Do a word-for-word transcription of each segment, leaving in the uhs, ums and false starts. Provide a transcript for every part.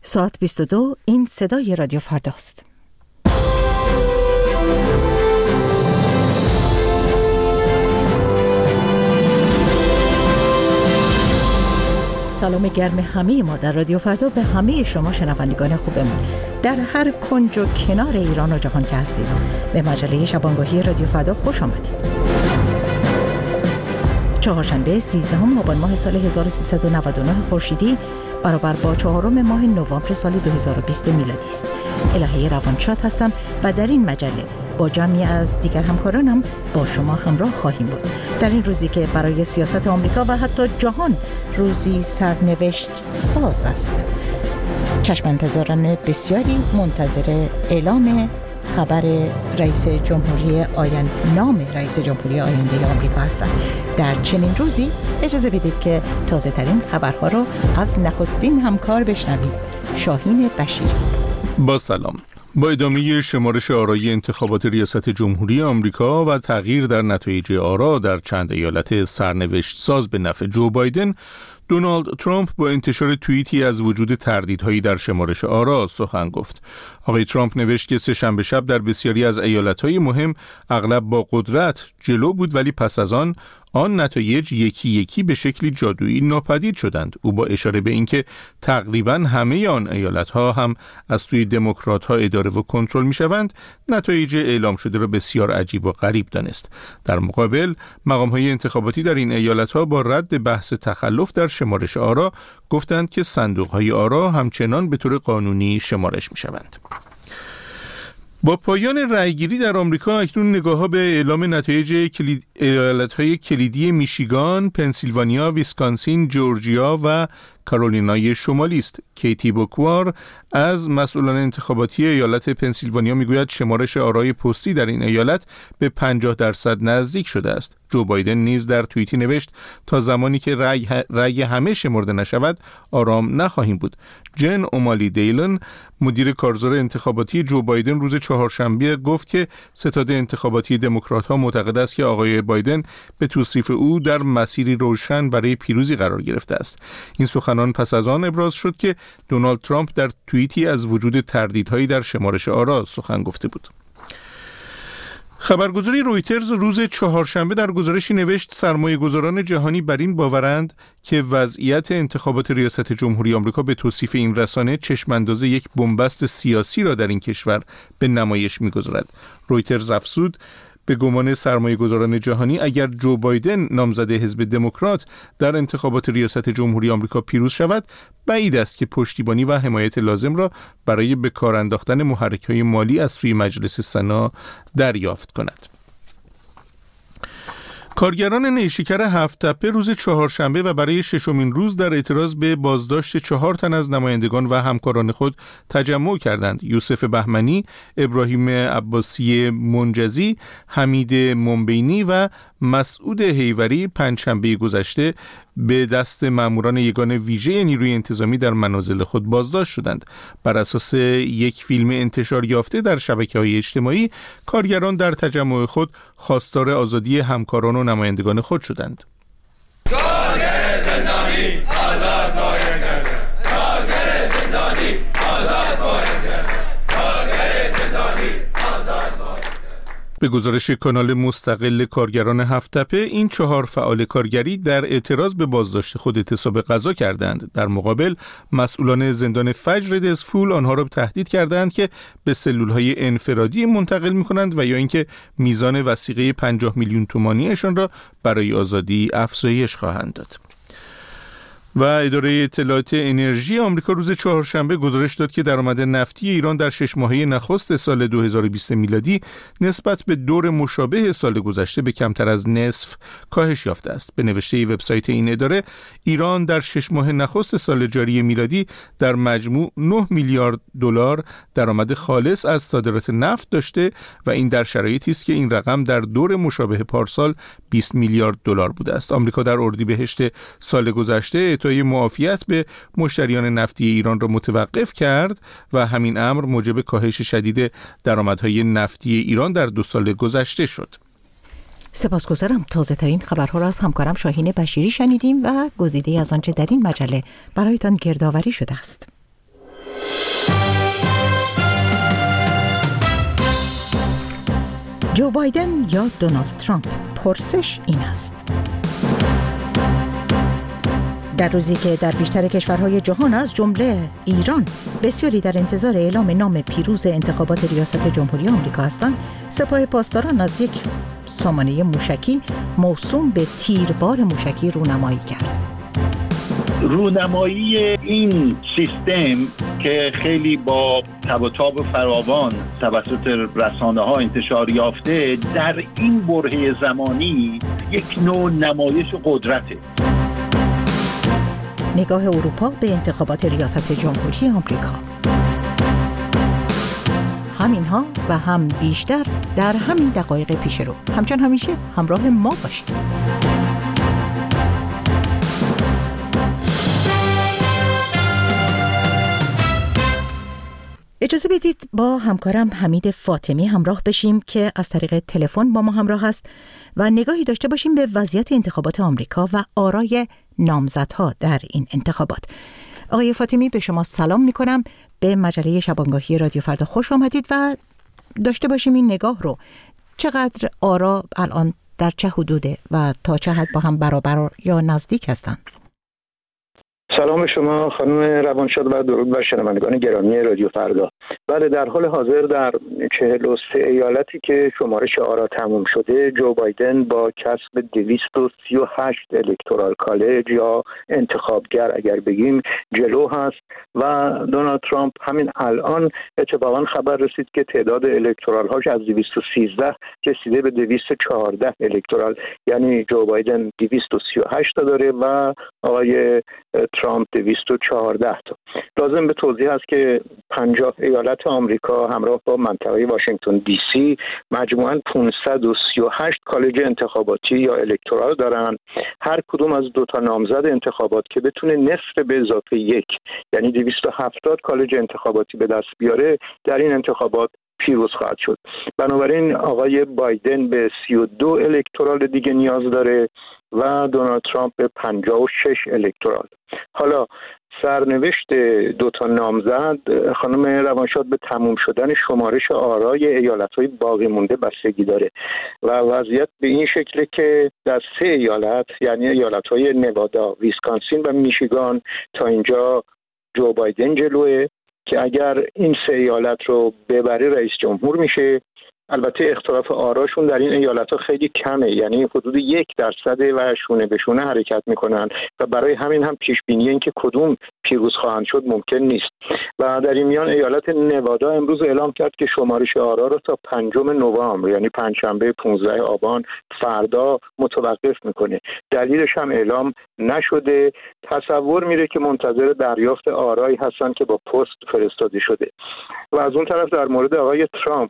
ساعت بیست و دو، این صدای رادیو فرداست. سلام گرم همه ما در رادیو فردا به همه شما شنوندگان خوبمون در هر کنج و کنار ایران و جهان که هستید. به مجله شبانگاهی رادیو فردا خوش آمدید. چهارشنبه سیزدهم آبان ماه سال هزار و سیصد و نود و نه خورشیدی برابر با چهارم ماه نوامبر سال دو هزار و بیست میلادی است. الهه روانشاد هستم و در این مجله با جمعی از دیگر همکارانم با شما همراه خواهیم بود. در این روزی که برای سیاست آمریکا و حتی جهان روزی سرنوشت ساز است. چشم انتظاران بسیاری منتظر اعلام خبر رئیس جمهوری آینده نام رئیس جمهوری آینده آمریکا هستند. در چنین روزی اجازه بدید که تازه ترین خبرها رو از نخستین همکار بشنویم. شاهین بشیری. با سلام. با ادامه شمارش آرای انتخابات ریاست جمهوری آمریکا و تغییر در نتایج آرا در چند ایالت سرنوشت ساز به نفع جو بایدن، دونالد ترامپ با انتشار توییتی از وجود تردیدهایی در شمارش آرا سخن گفت. آقای ترامپ نوشت که سه‌شنبه شب در بسیاری از ایالت‌های مهم اغلب با قدرت جلو بود، ولی پس از آن آن نتایج یکی یکی به شکلی جادویی ناپدید شدند. او با اشاره به اینکه تقریباً همه آن ایالت‌ها هم از سوی دموکرات‌ها اداره و کنترل می‌شوند، نتایج اعلام شده را بسیار عجیب و غریب دانست. در مقابل، مقام‌های انتخاباتی در این ایالت‌ها با رد بحث تخلف در شمارش آرا گفتند که صندوق‌های آرا همچنان به طور قانونی شمارش می‌شوند. با پایان رأیگیری در آمریکا اکنون نگاه‌ها به اعلام نتایج کلید... ایالت‌های کلیدی میشیگان، پنسیلوانیا، ویسکانسین، جورجیا و کارولینای شمالی است. کیتی بوکوار از مسئولان انتخاباتی ایالت پنسیلوانیا میگوید شمارش آرای پستی در این ایالت به پنجاه درصد نزدیک شده است. جو بایدن نیز در توییتی نوشت تا زمانی که رأی, رأی همه شمرده نشود آرام نخواهیم بود. جن اومالی دیلن، مدیر کارزار انتخاباتی جو بایدن، روز چهارشنبه گفت که ستاد انتخاباتی دموکرات‌ها معتقد است که آقای بایدن به توصیف او در مسیری روشن برای پیروزی قرار گرفته است. این سخنان پس از آن ابراز شد که دونالد ترامپ در توییتی از وجود تردیدهایی در شمارش آرا سخن گفته بود. خبرگزاری رویترز روز چهارشنبه در گزارشی نوشت سرمایه‌گذاران جهانی بر این باورند که وضعیت انتخابات ریاست جمهوری آمریکا به توصیف این رسانه چشم‌انداز یک بنبست سیاسی را در این کشور به نمایش می‌گذارد. رویترز افزود به گمان سرمایه‌گذاران جهانی اگر جو بایدن نامزد حزب دموکرات در انتخابات ریاست جمهوری آمریکا پیروز شود، بعید است که پشتیبانی و حمایت لازم را برای به کار انداختن محرک‌های مالی از سوی مجلس سنا دریافت کند. کارگران نیشکر هفت تپه روز چهارشنبه و برای ششمین روز در اعتراض به بازداشت چهار تن از نمایندگان و همکاران خود تجمع کردند. یوسف بهمنی، ابراهیم عباسی منجزی، حمید منبینی و مسعود حیوری پنجشنبه گذشته به دست ماموران یگان ویژه نیروی انتظامی در منازل خود بازداشت شدند. بر اساس یک فیلم انتشار یافته در شبکه‌های اجتماعی، کارگران در تجمع خود خواستار آزادی همکاران و نمایندگان خود شدند. کارگر زندانی آزاد باید گردد. کارگر زندانی آزاد باید گردد. کارگر زندانی آزاد باید گردد. به گزارش کانال مستقل کارگران هفت تپه، این چهار فعال کارگری در اعتراض به بازداشت خود اعتصاب غذا کردند. در مقابل، مسئولان زندان فجر دزفول آنها را تهدید کردند که به سلولهای انفرادی منتقل می‌کنند و یا اینکه میزان وثیقه پنجاه میلیون تومانیشان را برای آزادی افزایش خواهند داد. و اداره اطلاعات انرژی آمریکا روز چهارشنبه گزارش داد که درآمد نفتی ایران در شش ماهه نخست سال دو هزار و بیست میلادی نسبت به دور مشابه سال گذشته به کمتر از نصف کاهش یافته است. به نوشته وبسایت این اداره، ایران در شش ماه نخست سال جاری میلادی در مجموع نه میلیارد دلار درآمد خالص از صادرات نفت داشته و این در شرایطی است که این رقم در دور مشابه پارسال بیست میلیارد دلار بوده است. آمریکا در اردیبهشت سال گذشته اعطای معافیت به مشتریان نفتی ایران را متوقف کرد و همین امر موجب کاهش شدید درآمدهای نفتی ایران در دو سال گذشته شد. سپاسگزارم. تازه ترین خبرها را از همکارم شاهین بشیری شنیدیم و گزیده از آنچه در این مجله برایتان گردآوری شده است. جو بایدن یا دونالد ترامپ؟ پرسش این است. در روزی که در بیشتر کشورهای جهان از جمله ایران بسیاری در انتظار اعلام نام پیروز انتخابات ریاست جمهوری آمریکا هستند، سپاه پاسداران از یک سامانه موشکی موسوم به تیربار موشکی رونمایی کرد. رونمایی این سیستم که خیلی با تب و تاب فراوان توسط رسانه ها انتشار یافته، در این برهه زمانی یک نوع نمایش قدرته. نگاه اروپا به انتخابات ریاست جمهوری آمریکا. همینها و هم بیشتر در همین دقایق پیش رو. همچون همیشه همراه ما باشید. اجازه بدید با همکارم حمید فاطمی همراه بشیم که از طریق تلفن با ما همراه است و نگاهی داشته باشیم به وضعیت انتخابات آمریکا و آرای نامزدها در این انتخابات. آقای فاطمی، به شما سلام می کنم. به مجله شبانگاهی رادیو فردا خوش آمدید و داشته باشیم این نگاه رو. چقدر آرا الان در چه حدوده و تا چه حد با هم برابر یا نزدیک هستند؟ سلام به شما خانم روانشاد و درود بر شنوندگان گرامی رادیو فردا. بله، در حال حاضر در چهل و سه ایالتی که شمارش آرا تموم شده، جو بایدن با کسب دویست و سی و هشت الکتورال کالج یا انتخابگر اگر بگیم جلو هست و دونالد ترامپ همین الان اتفاقا خبر رسید که تعداد الکتورال هاش از دویست و سیزده رسیده به دویست و چهارده الکتورال، یعنی جو بایدن دویست و سی و هشت تا داره و آقای ترامپ دویست و چهارده تا. لازم به توضیح است که پنجاه ایالت آمریکا همراه با منطقه واشنگتن دی سی مجموعاً پانصد و سی و هشت کالج انتخاباتی یا الکتورال دارن. هر کدوم از دو تا نامزد انتخابات که بتونه نصف به اضافه یک، یعنی دویست و هفتاد کالج انتخاباتی به دست بیاره، در این انتخابات پیروز خواهد شد. بنابراین آقای بایدن به سی و دو الکتورال دیگه نیاز داره و دونالد ترامپ به پنجاه و شش الکتورال. حالا سرنوشت دو تا نامزد خانم روانشاد به تموم شدن شمارش آرای ایالت‌های باقی مونده بستگی داره و وضعیت به این شکله که در سه ایالت، یعنی ایالت‌های نوادا، ویسکانسین و میشیگان، تا اینجا جو بایدن جلوه که اگر این سه ایالت رو ببره رئیس جمهور میشه. البته اختلاف آراشون در این ایالت‌ها خیلی کمه، یعنی حدود یک درصده و شونه به شونه حرکت میکنن و برای همین هم پیش بینی این که کدوم پیروز خواهند شد ممکن نیست. و در این میان ایالت نوادا امروز اعلام کرد که شمارش آرا رو تا پنجم نوامبر، یعنی پنجشنبه پانزده آبان، فردا متوقف میکنه. دلیلش هم اعلام نشده. تصور میره که منتظر دریافت آرایی هستن که با پست فرستاده شده. و از اون طرف در مورد آقای ترامپ،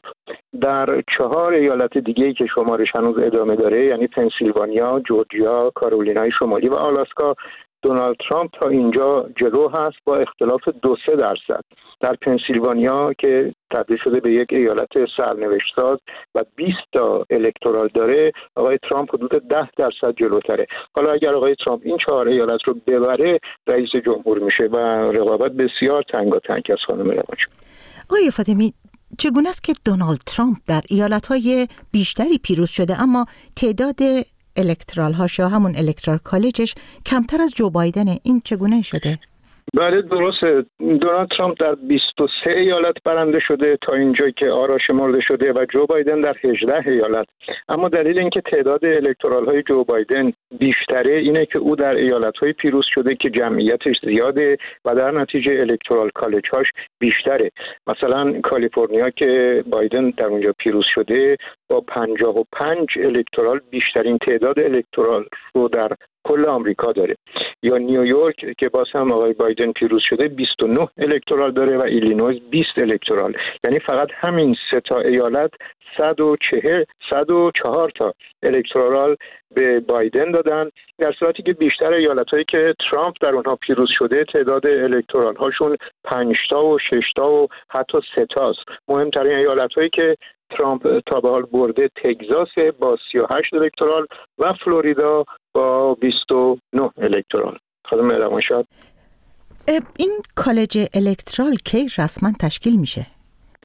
در چهار ایالت دیگه‌ای که شمارش هنوز ادامه داره، یعنی پنسیلوانیا، جورجیا، کارولینای شمالی و آلاسکا، دونالد ترامپ تا اینجا جلو هست با اختلاف دو سه درصد. در پنسیلوانیا که تبدیل شده به یک ایالت سرنوشت ساز و بیست تا الکتورال داره، آقای ترامپ حدود ده درصد جلوتره. حالا اگر آقای ترامپ این چهار ایالت رو ببره رئیس جمهور میشه و رقابت بسیار تنگاتنگ است. خانم روانشاد، آقای فاطمی، چگونه است که دونالد ترامپ در ایالت‌های بیشتری پیروز شده اما تعداد الکترال هاش یا همون الکترال کالجش کمتر از جو بایدنه؟ این چگونه شده؟ بله درسته. دونالد ترامپ در بیست و سه ایالت برنده شده تا اینجایی که آرا شمرده شده و جو بایدن در هجده ایالت. اما دلیل اینکه تعداد الکتورال های جو بایدن بیشتره اینه که او در ایالت های پیروز شده که جمعیتش زیاده و در نتیجه الکتورال کالج هاش بیشتره. مثلا کالیفرنیا که بایدن در اونجا پیروز شده با پنجاه و پنج الکتورال بیشترین تعداد الکتورال رو در کل آمریکا داره. یا نیویورک که باز هم آقای بایدن پیروز شده بیست و نه الکتورال داره و ایلینویز بیست الکتورال. یعنی فقط همین سه تا ایالت صد و چهل صد و چهار تا الکتورال به بایدن دادن، در صورتی که بیشتر ایالت‌هایی که ترامپ در اونها پیروز شده تعداد الکتورال هاشون پنج تا و شش تا و حتی سه تاست. مهمترین ایالت‌هایی که ترامپ تا به حال برده تگزاس با سی و هشت الکتورال و فلوریدا با بیست و نه الکتورال. خانم روانشاد، این کالج الکترال کی رسما تشکیل میشه؟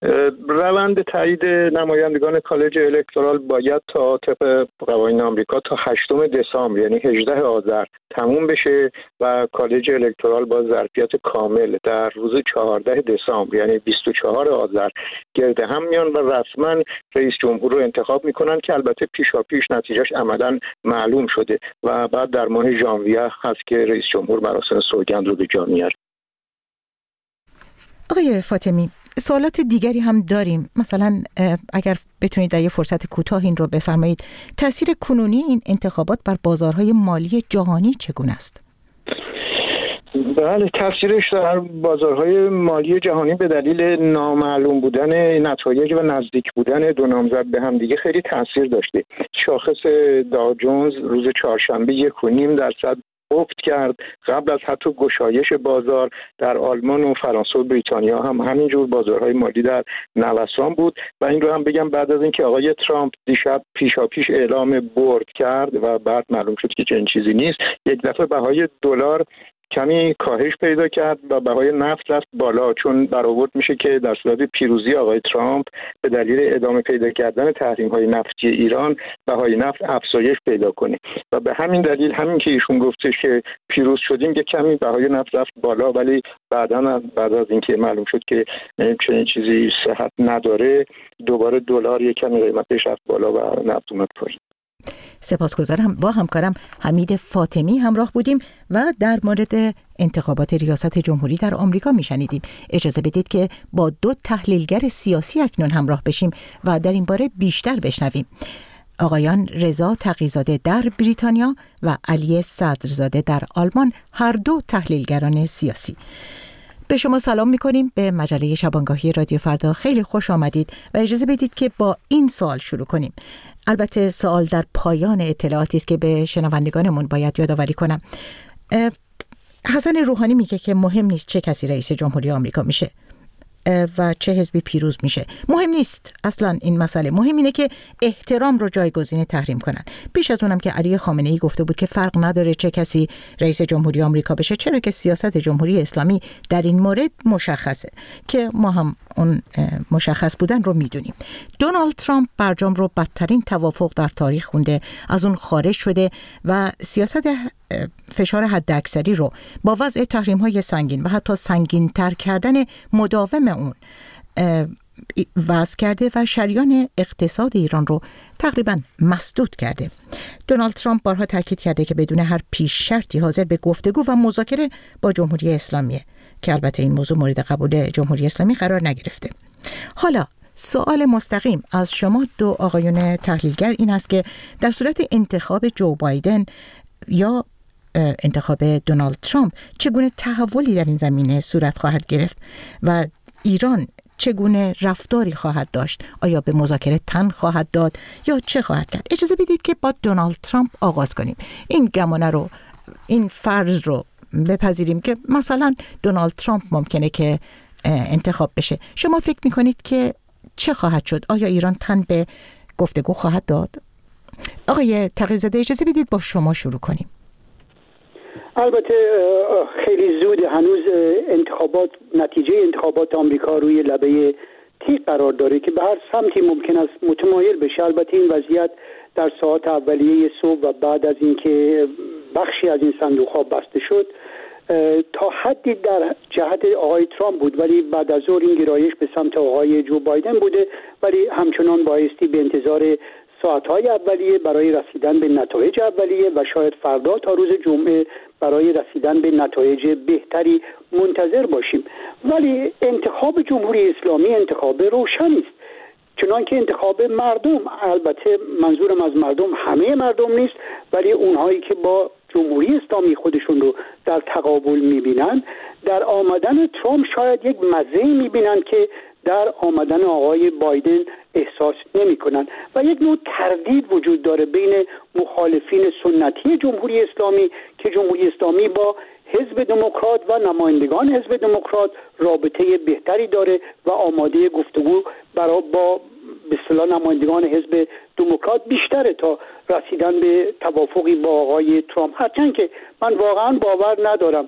روند تایید نمایندگان کالج الکترال باید تا طبق قوانین آمریکا تا هشتم دسامبر یعنی هجدهم آذر تموم بشه و کالج الکترال با ظرفیت کامل در روز چهاردهم دسامبر یعنی بیست و چهارم آذر گرد هم میان و رسما رئیس جمهور رو انتخاب میکنن که البته پیشاپیش نتیجهش عملاً معلوم شده و بعد در ماه ژانویه هست که رئیس جمهور مراسم سوگند رو به جا میاره. آقای فاطمی، سوالات دیگری هم داریم. مثلا اگر بتونید در یه فرصت کوتاه این رو بفرمایید، تأثیر کنونی این انتخابات بر بازارهای مالی جهانی چگونه است؟ بله، تاثیرش در بازارهای مالی جهانی به دلیل نامعلوم بودن نتایج و نزدیک بودن دو نامزد به هم دیگه خیلی تاثیر داشته. شاخص داو جونز روز چهارشنبه یک و نیم درصد افت کرد. قبل از حتی گشایش بازار در آلمان و فرانسه و بریتانیا هم همینجور بازارهای مالی در نوسان بود و این رو هم بگم بعد از اینکه آقای ترامپ دیشب پیشاپیش اعلام برد کرد و بعد معلوم شد که چنین چیزی نیست، یک دفعه بهای دلار کمی کاهش پیدا کرد و بهای نفت رفت بالا، چون برآورد میشه که در صورت پیروزی آقای ترامپ به دلیل ادامه پیدا کردن تحریم‌های نفتی ایران بهای نفت افزایش پیدا کنه و به همین دلیل همین که ایشون گفتش که پیروز شدیم یک کمی بهای نفت رفت بالا، ولی بعداً بعد از اینکه معلوم شد که چنین چیزی صحت نداره دوباره دلار یک کمی قیمتش رفت بالا و نفت اومد پایین. سپاسگزارم. با همکارم حمید فاطمی همراه بودیم و در مورد انتخابات ریاست جمهوری در آمریکا میشنیدیم. اجازه بدید که با دو تحلیلگر سیاسی اکنون همراه بشیم و در این باره بیشتر بشنویم. آقایان رضا تقی‌زاده در بریتانیا و علی صدرزاده در آلمان، هر دو تحلیلگران سیاسی. به شما سلام میکنیم به مجله شبانگاهی رادیو فردا. خیلی خوش آمدید و اجازه بدید که با این سوال شروع کنیم. البته سوال در پایان اطلاعاتی است که به شنوندگانمون باید یادآوری کنم. حسن روحانی میگه که مهم نیست چه کسی رئیس جمهوری آمریکا میشه و چه حزبی پیروز میشه. مهم نیست اصلا این مسئله. مهم اینه که احترام رو جایگزین تحریم کنن. پیش از اونم که علی خامنه‌ای گفته بود که فرق نداره چه کسی رئیس جمهوری آمریکا بشه، چرا که سیاست جمهوری اسلامی در این مورد مشخصه که ما هم اون مشخص بودن رو میدونیم. دونالد ترامپ برجام رو بدترین توافق در تاریخ خونده، از اون خارج شده و سیاست فشار حداکثری رو با وضع تحریم‌های سنگین و حتی سنگین‌تر کردن مداوم اون وضع کرده و شریان اقتصاد ایران رو تقریباً مسدود کرده. دونالد ترامپ بارها تاکید کرده که بدون هر پیش شرطی حاضر به گفتگو و مذاکره با جمهوری اسلامیه که البته این موضوع مورد قبول جمهوری اسلامی قرار نگرفته. حالا سوال مستقیم از شما دو آقایون تحلیلگر این است که در صورت انتخاب جو بایدن یا انتخاب دونالد ترامپ چگونه تحولی در این زمینه صورت خواهد گرفت و ایران چگونه رفتاری خواهد داشت؟ آیا به مذاکره تن خواهد داد یا چه خواهد کرد؟ اجازه بدید که با دونالد ترامپ آغاز کنیم. این گمانه رو، این فرض رو بپذیریم که مثلا دونالد ترامپ ممکنه که انتخاب بشه. شما فکر میکنید که چه خواهد شد؟ آیا ایران تن به گفتگو خواهد داد؟ آقای تقی‌زاده اجازه بدید با شما شروع کنیم. البته خیلی زود، هنوز انتخابات، نتیجه انتخابات آمریکا روی لبه تیغ قرار داره که به هر سمتی ممکن است متمایل بشه. البته این وضعیت در ساعات اولیه صبح و بعد از اینکه بخشی از این صندوق‌ها بسته شد تا حدی در جهت آقای ترامپ بود، ولی بعد از ظهر این گرایش به سمت آقای جو بایدن بوده، ولی همچنان بایستی به انتظار ساعت‌های اولیه برای رسیدن به نتایج اولیه و شاید فردا تا روز جمعه برای رسیدن به نتایج بهتری منتظر باشیم. ولی انتخاب جمهوری اسلامی انتخاب روشنی است، چنان که انتخاب مردم، البته منظورم از مردم همه مردم نیست، ولی اونهایی که با جمهوری اسلامی خودشون رو در تقابل میبینن، در آمدن ترامپ شاید یک مزه میبینن که در آمدن آقای بایدن احساس نمی کنن و یک نوع تردید وجود داره بین مخالفین سنتی جمهوری اسلامی که جمهوری اسلامی با حزب دموکرات و نمایندگان حزب دموکرات رابطه بهتری داره و آماده گفتگو برای با به اصطلاح نمایندگان حزب دموکرات بیشتره تا رسیدن به توافقی با آقای ترامپ. هرچند که من واقعا باور ندارم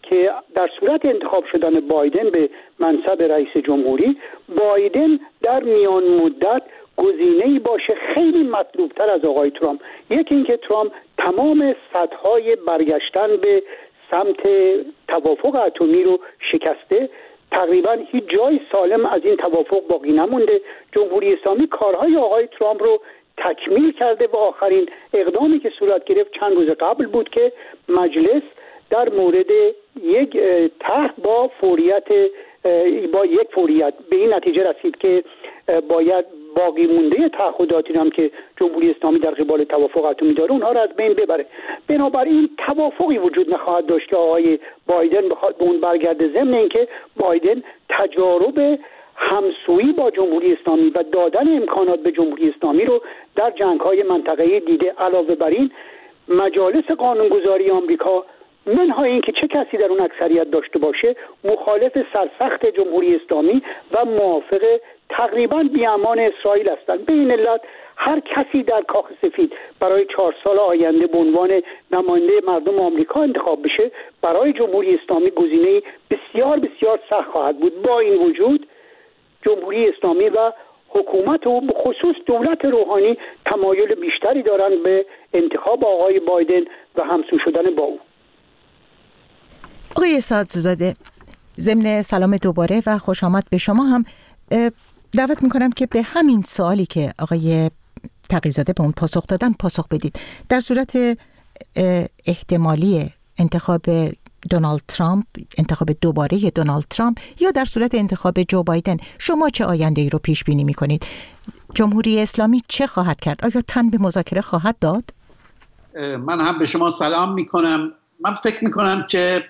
که در صورت انتخاب شدن بایدن به منصب رئیس جمهوری، بایدن در میان مدت گزینه‌ای باشه خیلی مطلوبتر از آقای ترامپ. یکی اینکه ترامپ تمام سدهای برگشتن به سمت توافق اتمی رو شکسته، تقریبا هیچ جای سالم از این توافق باقی نمونده. جمهوری اسلامی کارهای آقای ترامپ رو تکمیل کرده و آخرین اقدامی که صورت گرفت چند روز قبل بود که مجلس در مورد یک طرح با فوریت با یک فوریت به این نتیجه رسید که باید باقی مونده تعهداتی هم که جمهوری اسلامی در قبال توافق اتمی داره اونها رو از بین ببره. بنابراین توافقی وجود نخواهد داشت که آقای بایدن بخواد به اون برگرده، ضمن اینکه بایدن تجارب همسویی با جمهوری اسلامی و دادن امکانات به جمهوری اسلامی رو در جنگ‌های منطقه‌ای دیده. علاوه بر این مجالس قانونگذاری آمریکا منهای اینکه چه کسی در اون اکثریت داشته باشه مخالف سرسخت جمهوری اسلامی و موافق تقریبا بیامان اسرائیل هستند. به این علت هر کسی در کاخ سفید برای چهار سال آینده به عنوان نماینده مردم آمریکا انتخاب بشه برای جمهوری اسلامی گزینه‌ای بسیار بسیار سخت خواهد بود. با این وجود جمهوری اسلامی و حکومت و به خصوص دولت روحانی تمایل بیشتری دارند به انتخاب آقای بایدن و همسو شدن با او. آقای سعدزاده، ضمن سلام دوباره و خوش آمد به شما هم دعوت میکنم که به همین سوالی که آقای تقی‌زاده به اون پاسخ دادن پاسخ بدید. در صورت احتمالی انتخاب دونالد ترامپ، انتخاب دوباره دونالد ترامپ، یا در صورت انتخاب جو بایدن، شما چه آینده ای رو پیش بینی میکنید؟ جمهوری اسلامی چه خواهد کرد؟ آیا تن به مذاکره خواهد داد؟ من هم به شما سلام میکنم. من فکر میکنم که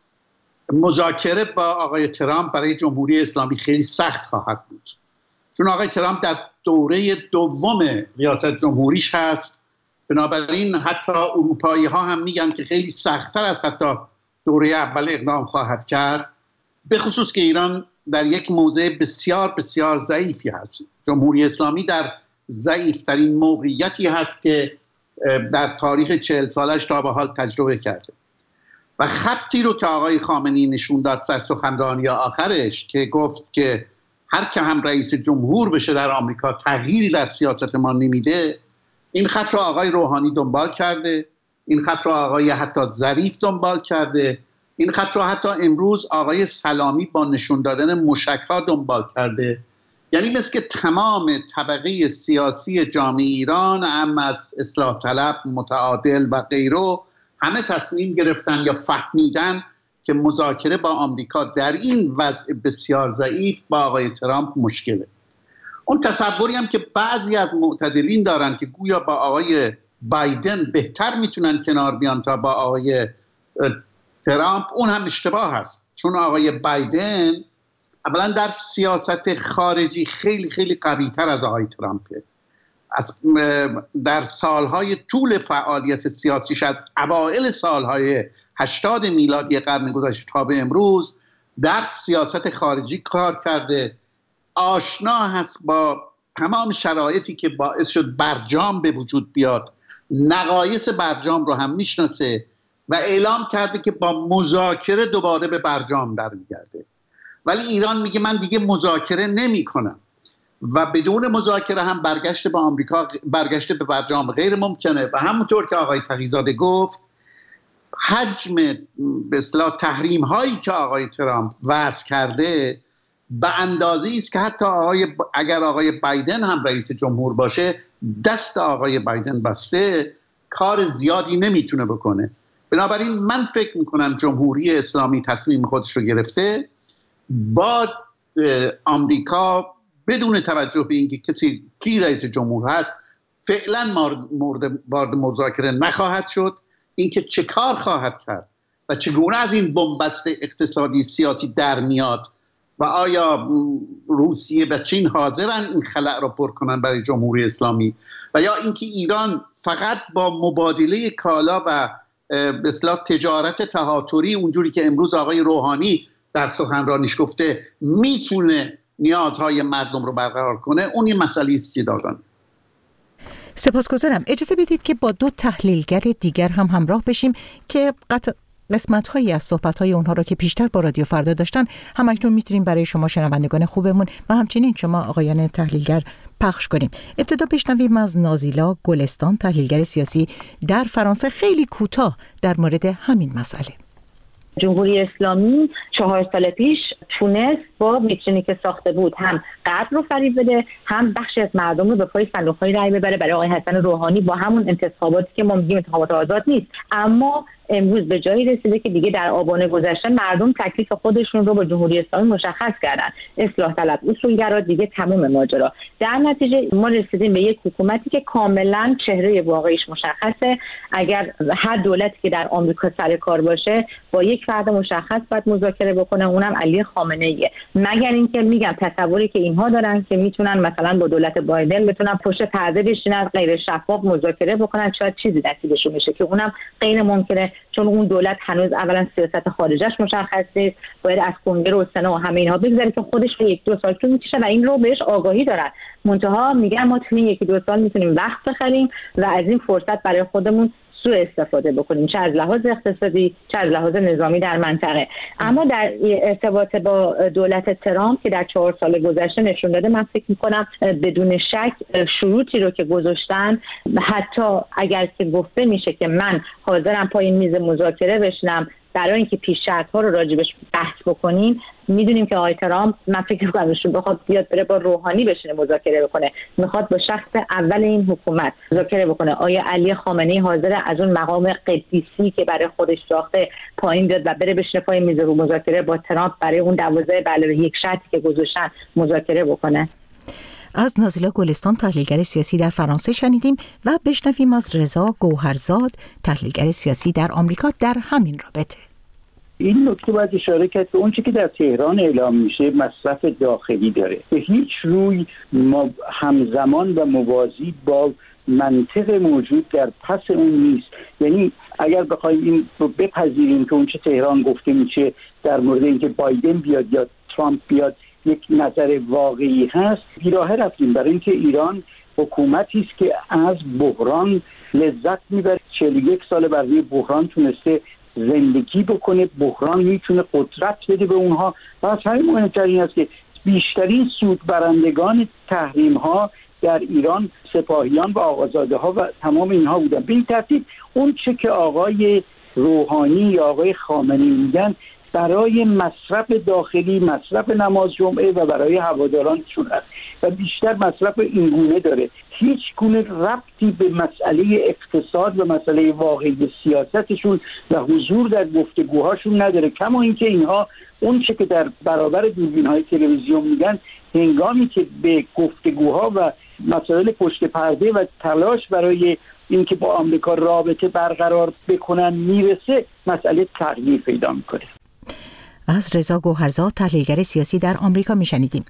مذاکره با آقای ترامپ برای جمهوری اسلامی خیلی سخت خواهد بود، چون آقای ترامپ در دوره دوم ریاست جمهوریش هست. بنابراین حتی اروپایی ها هم میگن که خیلی سخت‌تر از حتی دوره اول اقدام خواهد کرد، به خصوص که ایران در یک موضع بسیار بسیار ضعیفی هست. جمهوری اسلامی در ضعیفترین موقعیتی هست که در تاریخ چهل سالش تا به حال تجربه کرده و خطی رو که آقای خامنه‌ای نشون داد سر سخنرانی آخرش که گفت که هر که هم رئیس جمهور بشه در آمریکا تغییری در سیاست ما نمیده، این خط رو آقای روحانی دنبال کرده، این خط رو آقای حتی ظریف دنبال کرده، این خط رو حتی امروز آقای سلامی با نشون دادن موشک‌ها دنبال کرده. یعنی مثل که تمام طبقه سیاسی جامعه ایران، هم از اصلاح طلب، متعادل و غیره، همه تصمیم گرفتن یا فهمیدن که مذاکره با آمریکا در این وضع بسیار ضعیف با آقای ترامپ مشکله. اون تصوری هم که بعضی از معتدلین دارن که گویا با آقای بایدن بهتر میتونن کنار بیان تا با آقای ترامپ، اون هم اشتباه هست، چون آقای بایدن اولا در سیاست خارجی خیلی خیلی قوی تر از آقای ترامپه. از در سالهای طول فعالیت سیاسیش از اوائل سالهای هشتاد میلادی قرن گذشته تا به امروز در سیاست خارجی کار کرده، آشنا هست با تمام شرایطی که باعث شد برجام به وجود بیاد، نقایص برجام رو هم میشناسه و اعلام کرده که با مذاکره دوباره به برجام برمیگرده. ولی ایران میگه من دیگه مذاکره نمی کنم و بدون مذاکره هم برگشت به آمریکا، برگشت به برجام غیر ممکنه. و همونطور که آقای تقی‌زاده گفت، حجم به اصطلاح تحریم هایی که آقای ترامپ وضع کرده به اندازه‌ای است که حتی آقای ب... اگر آقای بایدن هم رئیس جمهور باشه، دست آقای بایدن بسته، کار زیادی نمیتونه بکنه. بنابراین من فکر میکنم جمهوری اسلامی تصمیم خودش رو گرفته با آمریکا بدون توجه به اینکه کسی کی رئیس جمهور هست فعلا مورد وارد مذاکره نخواهد شد. اینکه چه کار خواهد کرد و چگونه از این بنبست اقتصادی سیاسی در میاد و آیا روسیه و چین حاضرن این خلأ را پر کنن برای جمهوری اسلامی، و یا اینکه ایران فقط با مبادله کالا و به اصطلاح تجارت تهاتری اونجوری که امروز آقای روحانی در سخنرانیش گفته میتونه نیازهای مردم رو برقرار کنه، اون یه مسئله است که دارن. سپاسگزارم. اجازه بدید که با دو تحلیلگر دیگر هم همراه بشیم که قطع قسمت‌هایی از صحبت‌های اونها رو که پیشتر با رادیو فردا داشتن همکنون میتونیم برای شما شنوندگان خوبمون و همچنین شما آقایان تحلیلگر پخش کنیم. ابتدا بشنویم از نازیلا گلستان، تحلیلگر سیاسی در فرانسه، خیلی کوتاه در مورد همین مسئله. جمهوری اسلامی چهار سال پیش تونست با ویترینی که ساخته بود هم غرب رو فریب بده، هم بخشی از مردم رو به پای صندوق‌های رای ببره برای آقای حسن روحانی با همون انتخاباتی که ما میگیم انتخابات آزاد نیست. اما امروز به جایی رسیده که دیگه در آبان گذشته مردم تکلیف خودشون رو با جمهوری اسلامی مشخص کردن. اصلاح طلب، اصولگرا، دیگه تمام ماجرا. در نتیجه ما رسیدیم به یک حکومتی که کاملا چهره واقعیش مشخصه. اگر هر دولتی که در آمریکا سر کار باشه با یک فرد مشخص باید مذاکره بکنه، اونم علی خامنه‌ایه. مگر اینکه میگم تصوری که اینها دارن که میتونن مثلا با دولت بایدن بتونن پشت پرده بشینن، غیر شفاف مذاکره بکنن، شاید چیزی نصیبشون بشه که اونم غیر ممکنه، چون اون دولت هنوز اولا سیاست خارجش مشخص نیست، باید از کنگره و سنا و همه اینها بگذره که خودش به یک دو سال طول میکشه و این رو بهش آگاهی دارن. منتها میگن ما تو این یکی دو سال میتونیم وقت بخریم و از این فرصت برای خودمون سوء استفاده بکنیم، چه از لحاظ اقتصادی چه از لحاظ نظامی در منطقه. اما در ارتباط با دولت ترامپ که در چهار سال گذشته نشون داده، من فکر میکنم بدون شک شروطی رو که گذاشتن، حتی اگر که گفته میشه که من حاضرم پای این میز مذاکره بشینم برای اینکه پیش شرط‌ها رو راجبش بحث بکنیم، میدونیم که آقای ترامپ، من فکر می‌کنم ایشون بخواد بیاد بره با روحانی بشینه مذاکره بکنه، میخواد با شخص اول این حکومت مذاکره بکنه. آیا علی خامنه‌ای حاضر از اون مقام قدیسی که برای خودش ساخته پایین بیاد و بره بشینه پای میز رو مذاکره با ترامپ برای اون دوازده به علاوه یک شرطی که گذاشتن مذاکره بکنه؟ از نازیلا گلستان، تحلیلگر سیاسی در فرانسه شنیدیم و بشنویم از رضا گوهرزاد، تحلیلگر سیاسی در آمریکا در همین رابطه. این نکته باید اشاره کرد که اون چیزی که در تهران اعلام میشه مصرف داخلی داره، به هیچ روی ما همزمان و موازی با منطق موجود در پس اون نیست. یعنی اگر بخوایم این رو بپذیریم که اون چه تهران گفته میشه در مورد اینکه بایدن بیاد یا ترامپ بیاد یک نظر واقعی هست، بیراه رفتیم، برای اینکه ایران حکومتی است که از بحران لذت میبره. چهل و یک سال بر روی بحران تونسته زندگی بکنه، بحران میتونه قدرت بده به اونها و از همین مهمتر این است که بیشترین سود برندگان تحریم ها در ایران سپاهیان و آقازاده ها و تمام اینها بودن. به این ترتیب اون چه که آقای روحانی یا آقای خامنه‌ای میگن برای مصرف داخلی، مصرف نماز جمعه و برای هوادارانشون است و بیشتر مصرف اینگونه داره، هیچ گونه ربطی به مسئله اقتصاد و مسئله واقعی سیاستشون و حضور در گفتگوهاشون نداره. کما اینکه اینها اون چه که در برابر دوربین‌های تلویزیون میگن، هنگامی که به گفتگوها و مسائل پشت پرده و تلاش برای اینکه با آمریکا رابطه برقرار بکنن میرسه، مسئله تغییر پیدا میکنه. از رضا گوهرزاد، تحلیلگر سیاسی در آمریکا میشنیدیم.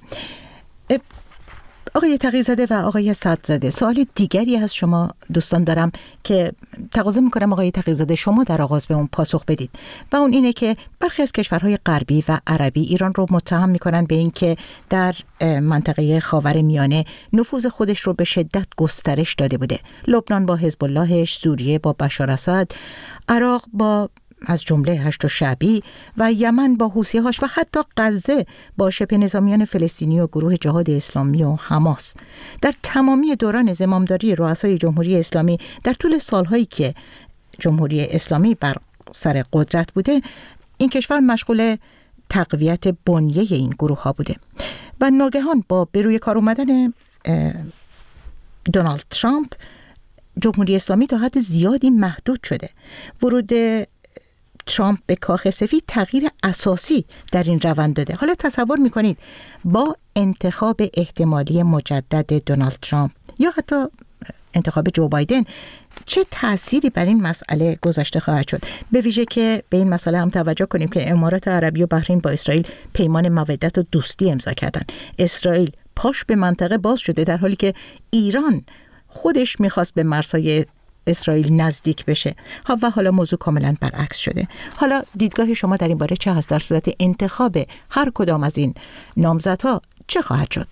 آقای تقی‌زاده و آقای صدرزاده، سوال دیگری از شما دوستان دارم که تقاضا میکنم آقای تقی‌زاده شما در آغاز به اون پاسخ بدید و اون اینه که برخی از کشورهای غربی و عربی ایران رو متهم میکنن به این که در منطقه خاورمیانه نفوذ خودش رو به شدت گسترش داده بوده. لبنان با حزب اللهش، سوریه با بشار اسد، عراق با از جمله هشت شعبی و یمن با حوثی‌هاش و حتی غزه با شبه نظامیان فلسطینی و گروه جهاد اسلامی و حماس. در تمامی دوران زمامداری رؤسای جمهوری اسلامی در طول سالهایی که جمهوری اسلامی بر سر قدرت بوده، این کشور مشغول تقویت بنیه این گروه ها بوده و ناگهان با به روی کار اومدن دونالد ترامپ، جمهوری اسلامی تا حد زیادی محدود شده. ورود ترامپ به کاخ سفید تغییر اساسی در این روند داده. حالا تصور میکنید با انتخاب احتمالی مجدد دونالد ترامپ یا حتی انتخاب جو بایدن چه تأثیری بر این مسئله گذاشته خواهد شد؟ به ویژه که به این مسئله هم توجه کنیم که امارات عربی و بحرین با اسرائیل پیمان مودت و دوستی امضا کردن. اسرائیل پاش به منطقه باز شده در حالی که ایران خودش میخواست به مرزهای اسرائیل نزدیک بشه و حالا موضوع کاملا برعکس شده. حالا دیدگاه شما در این باره چه هست؟ در صورت انتخاب هر کدام از این نامزدها چه خواهد شد؟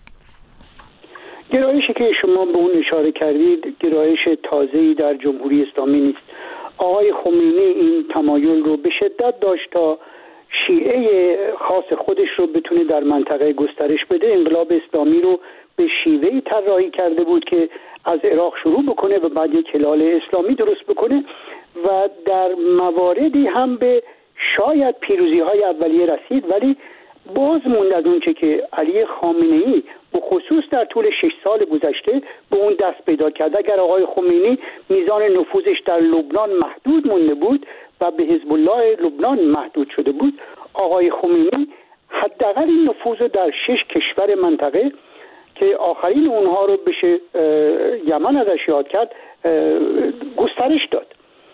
گرایشی که شما به اون اشاره کردید گرایش تازه‌ای در جمهوری اسلامی نیست. آقای خمینی این تمایل رو به شدت داشت تا شیعه خاص خودش رو بتونه در منطقه گسترش بده. انقلاب اسلامی رو به شیوهی طراحی کرده بود که از عراق شروع بکنه و بعد یک هلال اسلامی درست بکنه و در مواردی هم به شاید پیروزی های اولیه رسید، ولی باز موند از اونچه که علی خامنه‌ای به خصوص در طول شش سال گذشته به اون دست پیدا کرد. اگر آقای خمینی میزان نفوذش در لبنان محدود مونده بود و به حزب الله لبنان محدود شده بود، آقای خمینی حداقل این نفوذ رو در شش کشور منطقه که آخرین اونها رو بشه یمن ازش یاد کرد گسترش داد.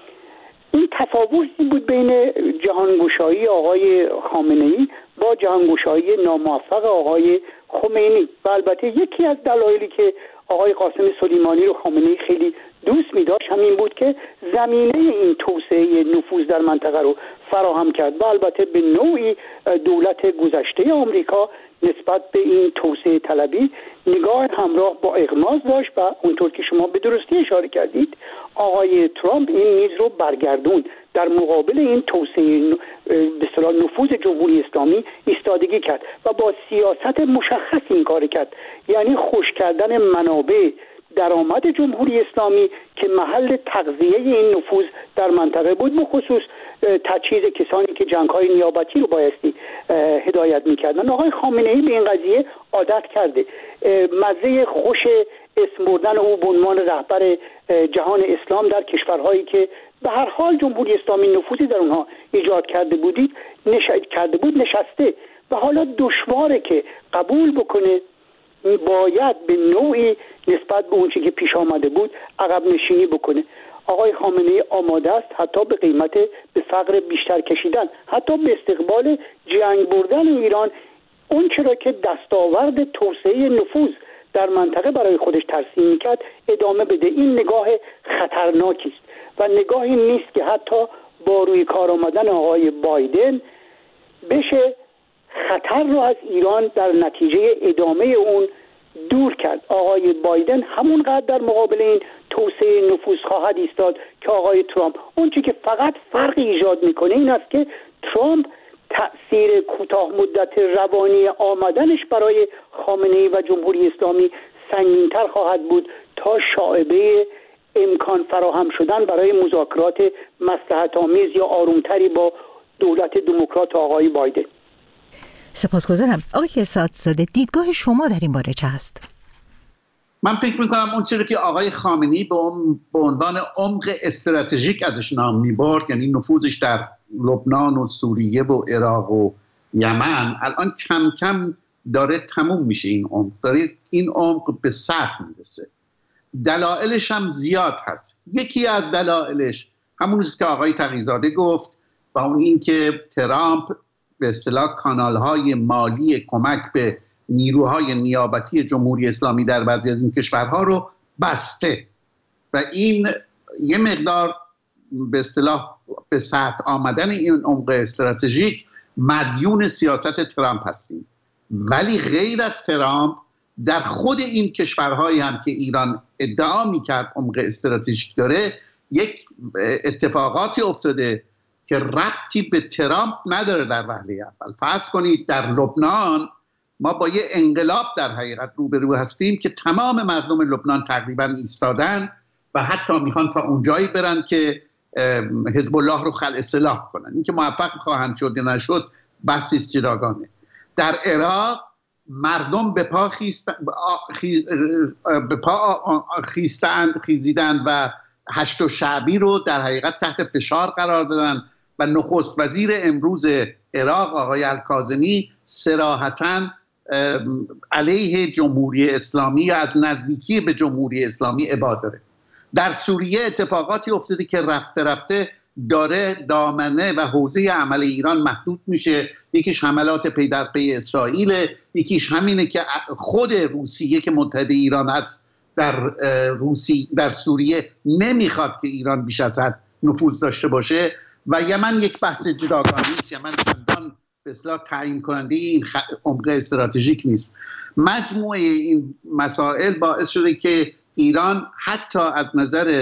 این تفاوتی بود بین جهانگشایی آقای خامنه‌ای با جهانگشایی ناموفق آقای خمینی و البته یکی از دلایلی که آقای قاسم سلیمانی رو خامنه‌ای خیلی دوست می داشت همین بود که زمینه این توسعه نفوذ در منطقه رو فراهم کرد و البته به نوعی دولت گذشته آمریکا نسبت به این توسعه طلبی نگاه همراه با اغماض داشت و اونطور که شما به درستی اشاره کردید آقای ترامپ این میز رو برگردون، در مقابل این توسعه به اصطلاح نفوذ جمهوری اسلامی ایستادگی کرد و با سیاست مشخص این کار کرد، یعنی خشک کردن منابع درآمد جمهوری اسلامی که محل تغذیه این نفوذ در منطقه بود، به خصوص تجهیز کسانی که جنگ‌های نیابتی رو بایستی هدایت می‌کردن. آقای خامنه‌ای به این قضیه عادت کرده. مزه خوش اسم بردن او به عنوان رهبر جهان اسلام در کشورهایی که به هر حال جمهوری اسلامی نفوذی در اونها ایجاد کرده بودید نش... کرده بود نشسته و حالا دشواره که قبول بکنه باید به نوعی نسبت به اون چیزی که پیش آمده بود عقب نشینی بکنه. آقای خامنه‌ای آماده است حتی به قیمت به فقر بیشتر کشیدن، حتی به استقبال جنگ بردن ایران، اون چرا که دستاورد توسعه نفوذ در منطقه برای خودش ترسیم میکرد ادامه بده. این نگاه خطرناکی است و نگاهی نیست که حتی با روی کار آمدن آقای بایدن بشه خطر رو از ایران در نتیجه ادامه اون دور کرد. آقای بایدن همونقدر در مقابل این توسعه نفوذ خواهد ایستاد که آقای ترامپ. اون چیزی که فقط فرقی ایجاد میکنه این است که ترامپ تأثیر کوتاه مدت روانی آمدنش برای خامنه‌ای و جمهوری اسلامی سنگین‌تر خواهد بود تا شائبه امکان فراهم شدن برای مذاکرات مصلحت‌آمیز یا آرومتری با دولت دموکرات آقای بایدن. سپاسگزارم. آقای اسعدزاده، دیدگاه شما در این باره چه هست؟ من فکر میکنم اون چیزی که آقای خامنه‌ای به به عنوان عمق استراتژیک ازش نام میبرد، یعنی نفوذش در لبنان و سوریه و عراق و یمن، الان کم کم داره تموم میشه. این عمق داره این عمق به سطح میرسه. دلایلش هم زیاد هست. یکی از دلایلش همون است که آقای تقی‌زاده گفت و اون این که ترامپ به اصطلاح کانال‌های مالی کمک به نیروهای نیابتی جمهوری اسلامی در بعضی از این کشورها رو بسته و این یه مقدار به اصطلاح به سطح آمدن این عمق استراتژیک مدیون سیاست ترامپ هستیم. ولی غیر از ترامپ در خود این کشورهایی هم که ایران ادعا میکرد عمق استراتژیک داره یک اتفاقاتی افتاده که ربطی به ترامپ نداره. در وهله اول فرض کنید در لبنان ما با یه انقلاب در حقیقت روبرو هستیم که تمام مردم لبنان تقریبا ایستادن و حتی میخوان تا اونجایی برن که حزب الله رو خلع سلاح کنن. این که موفق خواهند شد یا نشد بحثی جداگانه. در عراق مردم به پا خیست به پا خیستند خیزیدند و هشت و شعبی رو در حقیقت تحت فشار قرار دادن و نخست وزیر امروز عراق آقای الکاظمی صراحتاً علیه جمهوری اسلامی از نزدیکی به جمهوری اسلامی ابا داره. در سوریه اتفاقاتی افتاده که رفته رفته داره دامنه و حوزه عمل ایران محدود میشه. یکیش حملات پی در پی اسرائیل، یکیش همینه که خود روسیه که متحد ایران هست در روسی در سوریه نمیخواد که ایران بیش از حد نفوذ داشته باشه و یمن یک بحث جداگانه است. یمن چندان به اصطلاح تعیین کننده این عمق استراتژیک نیست. مجموعه این مسائل باعث شده که ایران حتی از نظر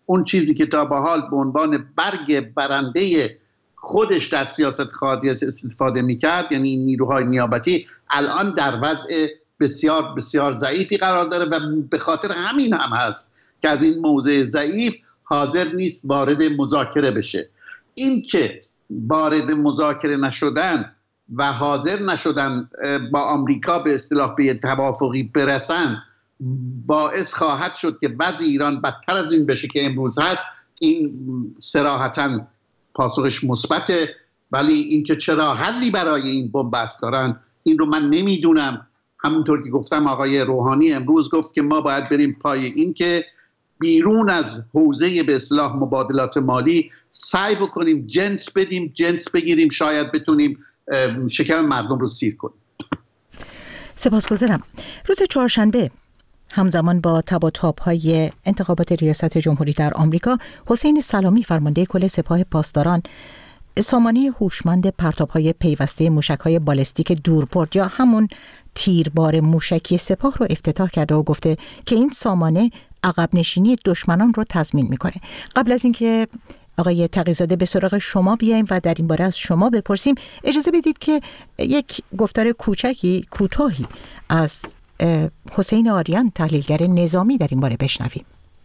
اون چیزی که تا به حال به عنوان برگ برنده خودش در سیاست خارجی استفاده میکرد، یعنی نیروهای نیابتی، الان در وضع بسیار بسیار ضعیفی قرار داره و به خاطر همین هم هست که از این موضع ضعیف حاضر نیست وارد مذاکره بشه. این که وارد مذاکره نشدن و حاضر نشدن با آمریکا به اصطلاح به توافقی برسن باعث خواهد شد که وضع ایران بدتر از این بشه که امروز هست. این صراحتاً پاسخش مثبته، ولی اینکه چرا حلی برای این بنبست دارن این رو من نمیدونم. همونطور که گفتم آقای روحانی امروز گفت که ما باید بریم پای این که بیرون از حوزه به اصطلاح مبادلات مالی سعی بکنیم جنس بدیم، جنس بگیریم، شاید بتونیم شکم مردم رو سیر کنیم. سپاسگزارم. روز چهارشنبه همزمان با تب و تاب‌های انتخابات ریاست جمهوری در آمریکا، حسین سلامی فرمانده کل سپاه پاسداران سامانه هوشمند پرتاب‌های پیوسته موشک‌های بالستیک دوربرد یا همون تیربار موشکی سپاه رو افتتاح کرده و گفته که این سامانه عقب نشینی دشمنان رو تضمین میکنه. قبل از اینکه آقای تقی‌زاده به سراغ شما بیایم و در این باره از شما بپرسیم، اجازه بدید که یک گفتار کوچکی کوتاهی از حسین آریان تحلیلگر نظامی در این باره بشنویم.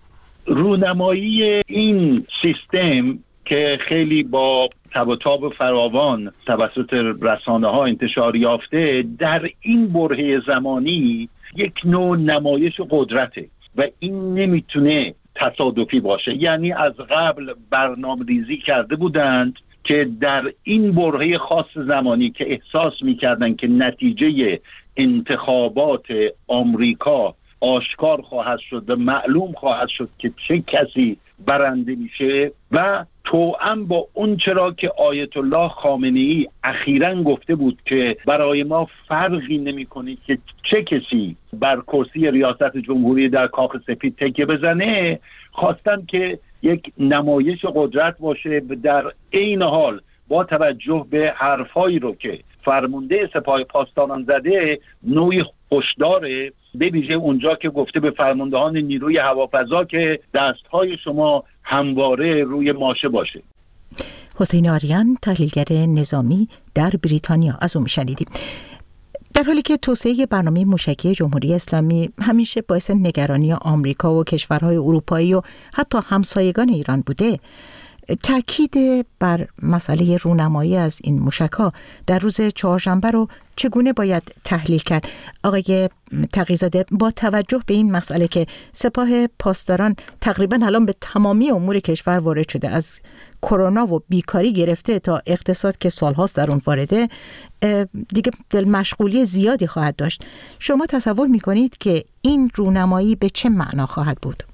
رونمایی این سیستم که خیلی با تب و تاب فراوان توسط رسانه ها انتشار یافته در این برهه زمانی یک نوع نمایش قدرته و این نمیتونه تصادفی باشه. یعنی از قبل برنامه ریزی کرده بودند که در این برهه خاص زمانی که احساس میکردن که نتیجه انتخابات آمریکا آشکار خواهد شد و معلوم خواهد شد که چه کسی برنده میشه و توأم با اون چرا که آیت الله خامنه‌ای اخیراً گفته بود که برای ما فرقی نمی‌کنه که چه کسی بر کرسی ریاست جمهوری در کاخ سفید تکیه بزنه، خواستن که یک نمایش قدرت باشه. در عین حال با توجه به حرفایی رو که فرمانده سپاه پاسداران زده نوعی هشداره، به ویژه اونجا که گفته به فرماندهان نیروی هوافضا که دستهای شما همواره روی ماشه باشه. حسین آریان تحلیلگر نظامی در بریتانیا، از اون شنیدیم. در حالی که توسعه برنامه موشکی جمهوری اسلامی همیشه باعث نگرانی آمریکا و کشورهای اروپایی و حتی همسایگان ایران بوده، تاکید بر مسئله رونمایی از این موشک‌ها در روز چهارشنبه رو چگونه باید تحلیل کرد؟ آقای تقی‌زاده، با توجه به این مسئله که سپاه پاسداران تقریبا الان به تمامی امور کشور وارد شده، از کرونا و بیکاری گرفته تا اقتصاد که سالهاست در اون وارده، دیگه دل مشغولی زیادی خواهد داشت. شما تصور می‌کنید که این رونمایی به چه معنا خواهد بود؟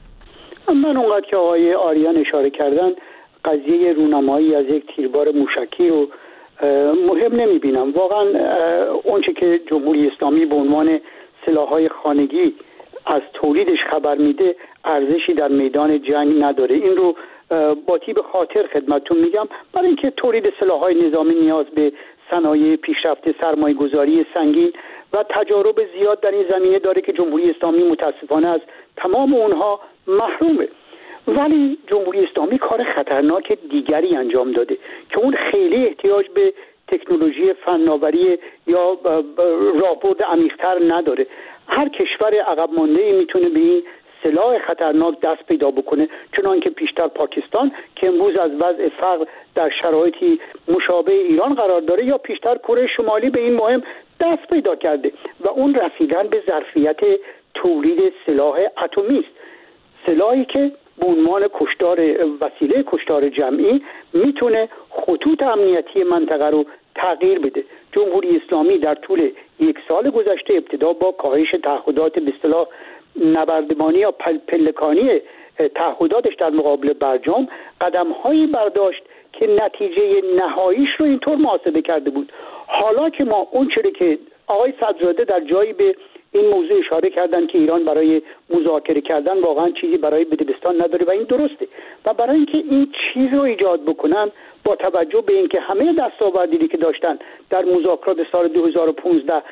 من اونقدر که آقای آریان اشاره کردن قضیه رونمایی از یک تیربار موشکی رو مهم نمیبینم. واقعا اونچه که جمهوری اسلامی به عنوان سلاح‌های خانگی از تولیدش خبر میده ارزشی در میدان جنگ نداره. این رو با تیب خاطر خدمتتون میگم، برای اینکه تولید سلاح‌های نظامی نیاز به صنایع پیشرفته، سرمایه‌گذاری سنگین و تجارب زیاد در این زمینه داره که جمهوری اسلامی متاسفانه از تمام اونها محرومه. ولی جمهوری اسلامی کار خطرناک دیگری انجام داده که اون خیلی احتیاج به تکنولوژی فناوری یا راهبرد عمیق‌تر نداره. هر کشور عقب مانده‌ای میتونه به این سلاح خطرناک دست پیدا بکنه، چنان که پیشتر پاکستان که امروز از وضع فقر در شرایطی مشابه ایران قرار داره، یا پیشتر کره شمالی به این مهم دست پیدا کرده و اون رسیدن به ظرفیت تولید سلاح اتمی است. سلاحی که به عنوان کشتار وسیله کشتار جمعی میتونه خطوط امنیتی منطقه رو تغییر بده. جمهوری اسلامی در طول یک سال گذشته ابتدا با کاهش تعهدات به اصطلاح نبردبانی یا پلکانی تعهداتش در مقابل برجام قدم‌هایی برداشت که نتیجه نهاییش رو اینطور محاسبه کرده بود. حالا که ما اون چیزی که آقای صدرزاده در جایی به این موضوع اشاره کردن که ایران برای مذاکره کردن واقعا چیزی برای بدبستان نداره و این درسته، و برای اینکه این چیز رو ایجاد بکنن با توجه به اینکه همه دستاوردی که داشتن در مذاکرات سال دو هزار و پانزده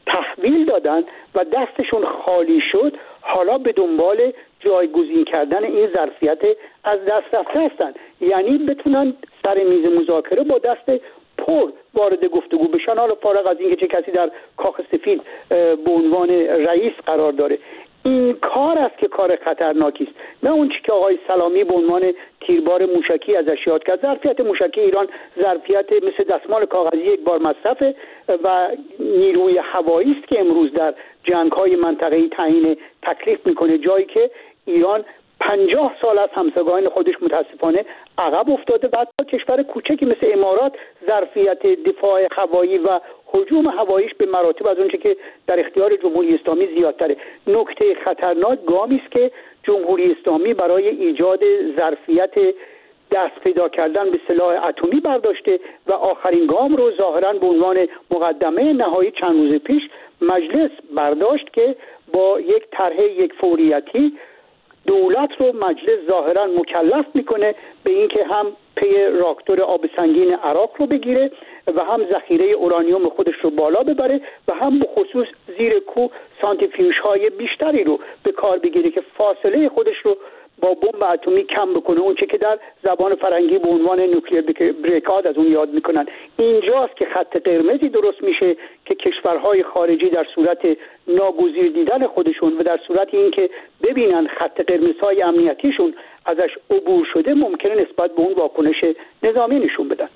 تحویل دادن و دستشون خالی شد، حالا به دنبال جایگزین کردن این ظرفیت از دست رفته هستن. یعنی بتونن سر میز مذاکره با دست پر وارد گفتگو بشن، حالا فارغ از اینکه چه کسی در کاخ سفید به عنوان رئیس قرار داره. این کار است که کار خطرناکی است، نه اون چیزی که آقای سلامی به عنوان تیربار موشکی ازش یاد کرد. ظرفیت موشکی ایران ظرفیت مثل دستمال کاغذی یک بار مصرفه و نیروی هوایی است که امروز در جنگ‌های منطقه‌ای تعیین تکلیف میکنه، جایی که ایران پنجاه سال از همسایگان خودش متاسفانه عقب افتاده و حتی کشور کوچکی مثل امارات ظرفیت دفاع هوایی و هجوم هواییش به مراتب از اونچه که در اختیار جمهوری اسلامی زیادتره. نکته خطرناک گامی است که جمهوری اسلامی برای ایجاد ظرفیت دست پیدا کردن به سلاح اتمی برداشته و آخرین گام رو ظاهراً به عنوان مقدمه نهایی چند روز پیش مجلس برداشت که با یک طرح یک فوریتی دولت رو مجلس ظاهراً مکلف میکنه به اینکه هم پی راکتور آب سنگین عراق رو بگیره و هم ذخیره اورانیوم خودش رو بالا ببره و هم به خصوص زیر کوه سانتریفیوژ های بیشتری رو به کار بگیره که فاصله خودش رو با بمب اتمی کم بکنه، اون چه که در زبان فرنگی به عنوان نوکلیر بریکاد از اون یاد میکنن. اینجاست که خط قرمزی درست میشه که کشورهای خارجی در صورت ناگزیر دیدن خودشون و در صورت اینکه ببینن خط قرمزهای امنیتیشون ازش عبور شده ممکنه نسبت به اون واکنش نظامی نشون بدن.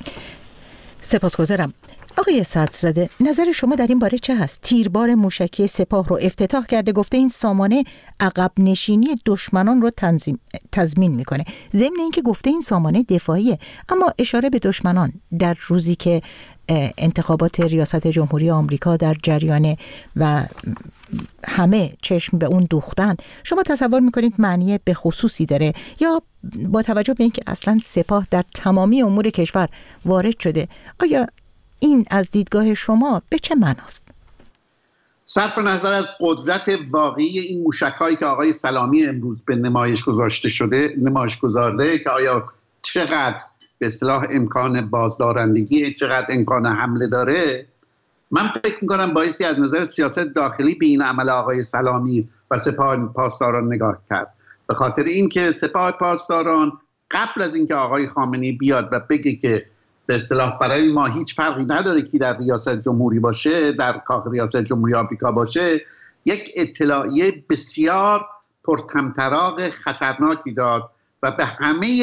سپاسگزارم. آقای صدرزاده، نظر شما در این باره چه هست؟ تیربار موشکی سپاه رو افتتاح کرده، گفته این سامانه عقب نشینی دشمنان رو تنظیم تضمین میکنه، ضمن اینکه گفته این سامانه دفاعیه، اما اشاره به دشمنان در روزی که انتخابات ریاست جمهوری آمریکا در جریانه و همه چشم به اون دوختن، شما تصور میکنید معنی به خصوصی داره یا با توجه به اینکه اصلا سپاه در تمامی امور کشور وارد شده، آیا این از دیدگاه شما به چه معناست؟ صرف نظر از قدرت واقعی این موشک‌هایی که آقای سلامی امروز به نمایش گذاشته شده نمایش گذارده که آیا چقدر به اصطلاح امکان بازدارندگی، چقدر امکان حمله داره، من فکر میکنم بایستی از نظر سیاست داخلی به این عمل آقای سلامی و سپاه پاسداران نگاه کرد، به خاطر اینکه سپاه پاسداران قبل از اینکه آقای خامنه‌ای بیاد و بگه که به اصطلاح برای ما هیچ فرقی نداره کی در ریاست جمهوری باشه، در کاخ ریاست جمهوری آمریکا باشه، یک اطلاعیه بسیار پرطمطراق خطرناکی داد و به همه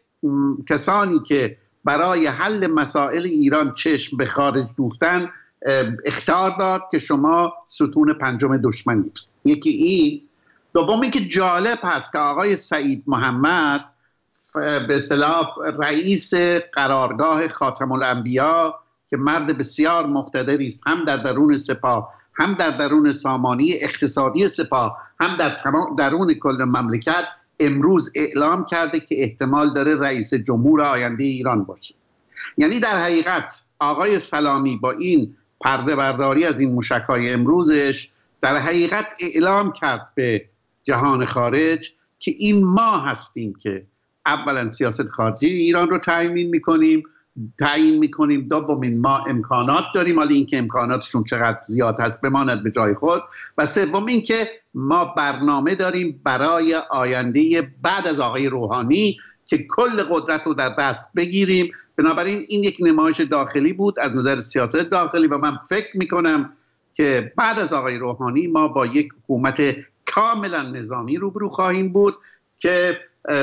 کسانی که برای حل مسائل ایران چشم به خارج دوختن اخطار داد که شما ستون پنجم دشمنید. یکی این. دومی که جالب هست که آقای سعید محمد به اصطلاح رئیس قرارگاه خاتم الانبیا که مرد بسیار مقتدری است، هم در درون سپاه، هم در درون سامانه اقتصادی سپاه، هم در درون کل مملکت، امروز اعلام کرده که احتمال داره رئیس جمهور آینده ایران باشه. یعنی در حقیقت آقای سلامی با این پرده برداری از این موشک‌های امروزش در حقیقت اعلام کرد به جهان خارج که این ما هستیم که اولا سیاست خارجی ایران رو تعیین میکنیم تعیین میکنیم دومین ما امکانات داریم، حالا اینکه امکاناتشون چقدر زیاد هست بماند به جای خود، و سوم اینکه ما برنامه داریم برای آینده بعد از آقای روحانی که کل قدرت رو در دست بگیریم. بنابراین این یک نمایش داخلی بود از نظر سیاست داخلی و من فکر میکنم که بعد از آقای روحانی ما با یک حکومت کاملا نظامی روبرو خواهیم بود که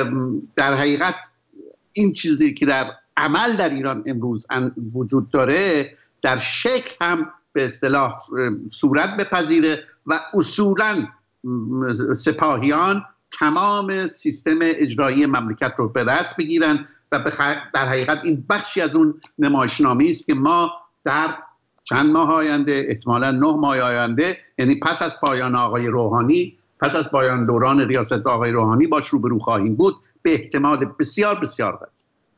در حقیقت این چیزی که در عمل در ایران امروز وجود داره در شکل هم به اصطلاح صورت بپذیره و اصولا سپاهیان تمام سیستم اجرایی مملکت رو به دست بگیرن و در حقیقت این بخشی از اون نمایشنامه است که ما در چند ماه آینده، احتمالاً نه ماه آینده، یعنی پس از پایان آقای روحانی، پس از پایان دوران ریاست آقای روحانی باش روبرو خواهیم بود به احتمال بسیار بسیار قوی.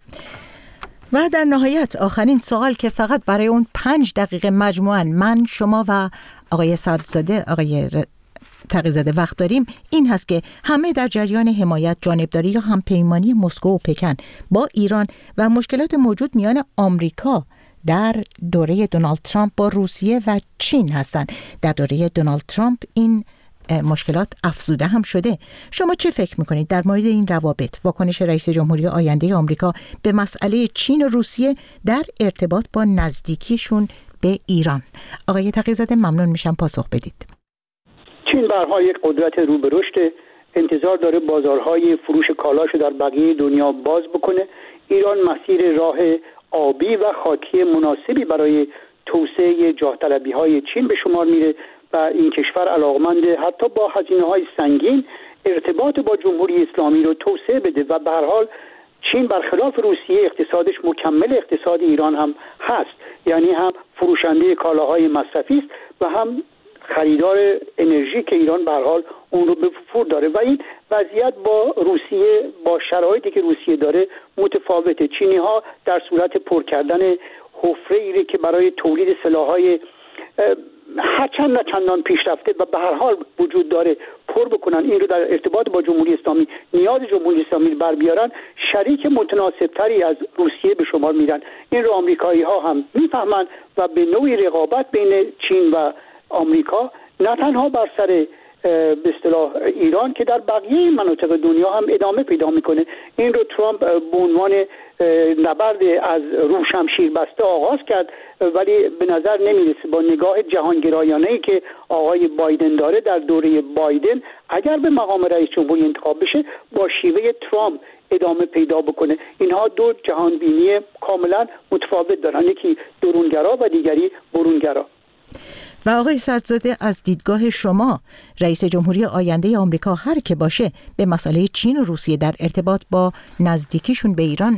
و در نهایت آخرین سوال که فقط برای اون پنج دقیقه مجموعاً من، شما و آقای صدرزاده، آقای تقی‌زاده وقت داریم، این هست که همه در جریان حمایت، جانبداری یا همپیمانی مسکو و پکن با ایران و مشکلات موجود میان آمریکا در دوره دونالد ترامپ با روسیه و چین هستند. در دوره دونالد ترامپ این مشکلات افزوده هم شده. شما چه فکر میکنید در مورد این روابط، واکنش رئیس جمهوری آینده آمریکا به مسئله چین و روسیه در ارتباط با نزدیکیشون به ایران؟ آقای تقی‌زاده ممنون میشم پاسخ بدید. چین به هر حال یک قدرت رو به رشد، انتظار داره بازارهای فروش کالاشو در بقیه دنیا باز بکنه. ایران مسیر راه آبی و خاکی مناسبی برای توسعه جاه طلبی های چین به شمار میره و این کشور علاقمند حتی با هزینه های سنگین ارتباط با جمهوری اسلامی رو توسعه بده و به هر حال چین برخلاف روسیه اقتصادش مکمل اقتصاد ایران هم هست، یعنی هم فروشنده کالاهای مصرفی است و هم خریدار انرژی که ایران به هر حال اون رو به وفور داره و این وضعیت با روسیه با شرایطی که روسیه داره متفاوته. چینی ها در صورت پر کردن حفره ای که برای تولید سلاح‌های هرچند نه چندان پیشرفته و به هر حال وجود داره پر بکنن، این رو در ارتباط با جمهوری اسلامی نیاز جمهوری اسلامی بر بیارن، شریک متناسبتری از روسیه به شمار میرن. این رو آمریکایی ها هم میفهمن و به نوعی رقابت بین چین و آمریکا نه تنها بر سر به اصطلاح ایران که در بقیه مناطق دنیا هم ادامه پیدا میکنه. این رو ترامپ به عنوان نبرد از رو شمشیر بسته آغاز کرد ولی به نظر نمیرسه با نگاه جهانگرایانه‌ای که آقای بایدن داره در دوره بایدن اگر به مقام رئیس جمهوری انتخاب بشه با شیوه ترامپ ادامه پیدا بکنه. اینها دو جهانبینی کاملا متفاوت دارن، یکی درونگرا و دیگری برونگرا. و آقای سردزاده از دیدگاه شما رئیس جمهوری آینده آمریکا هر که باشه به مسئله چین و روسیه در ارتباط با نزدیکیشون به ایران